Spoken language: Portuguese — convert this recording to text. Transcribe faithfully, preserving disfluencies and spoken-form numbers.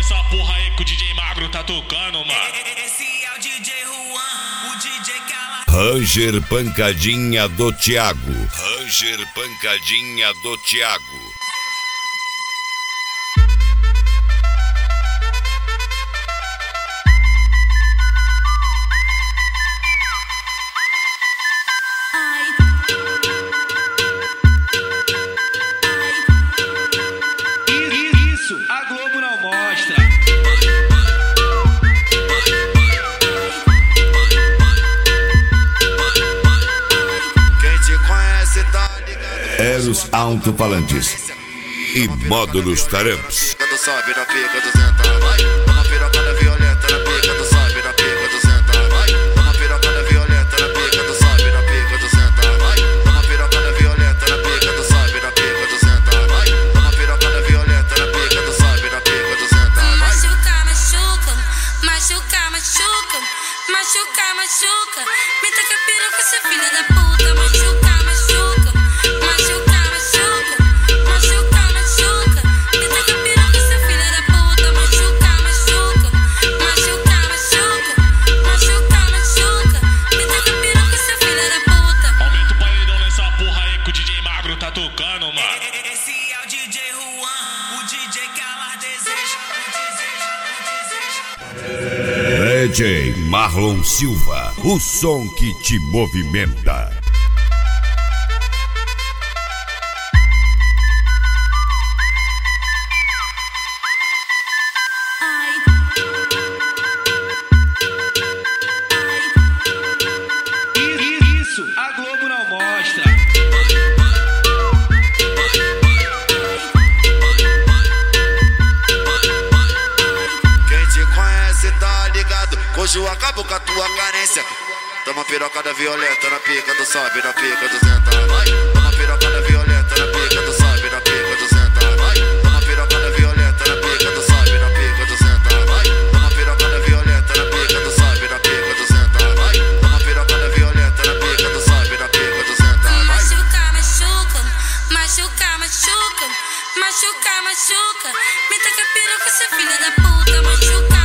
nessa porra aí que o D J Magro tá tocando, mano. Esse é o D J Juan, o D J que ela... Ranger Pancadinha do Thiago. Ranger Pancadinha do Thiago. Isso a Globo não mostra. Quem te conhece tá ligado. Eros Alto-Falantes e Módulos Taramps. Quando sobe na pica do senta, vai. Toma pirocada violenta na pica do sobe na pica do senta, vai. Toma pirocada violenta na pica do sobe na pica do senta, vai. Toma pirocada violenta na pica do sobe na pica do senta, vai. Toma pirocada violenta na pica do sobe na pica do senta, vai. Machuca, machuca, machuca, machuca, machuca, machuca. Me taca piroca, seu filho da puta. Machuca, machuca, machuca, machuca, machuca, machuca. Me taca piroca, seu filho da puta. Machuca, machuca, machuca, machuca, machuca, machuca. Me taca piroca, seu filho da puta. Aumenta o paredão nessa porra aí que o D J Magro tá tocando, mano. Esse é o D J Juan, o D J que ela deseja, deseja, deseja. D J Marlon Silva, o som que te movimenta. Ai, Isso a Globo não mostra. Quem te conhece tá ligado. Hoje eu acabo com a tua carência. Toma pirocada violenta na pica do sobe na pica do senta, vai. Toma pirocada violenta na pica do sobe na pica do senta, vai. Toma pirocada violenta na pica do sobe na pica do senta, vai. Toma pirocada violenta na pica do sobe na pica do senta, vai. Toma pirocada violenta na pica do sobe na pica do senta, vai. machuca, machuca, machuca, machuca, machuca, machuca. Me taca piroca, seu filho da puta. Machuca,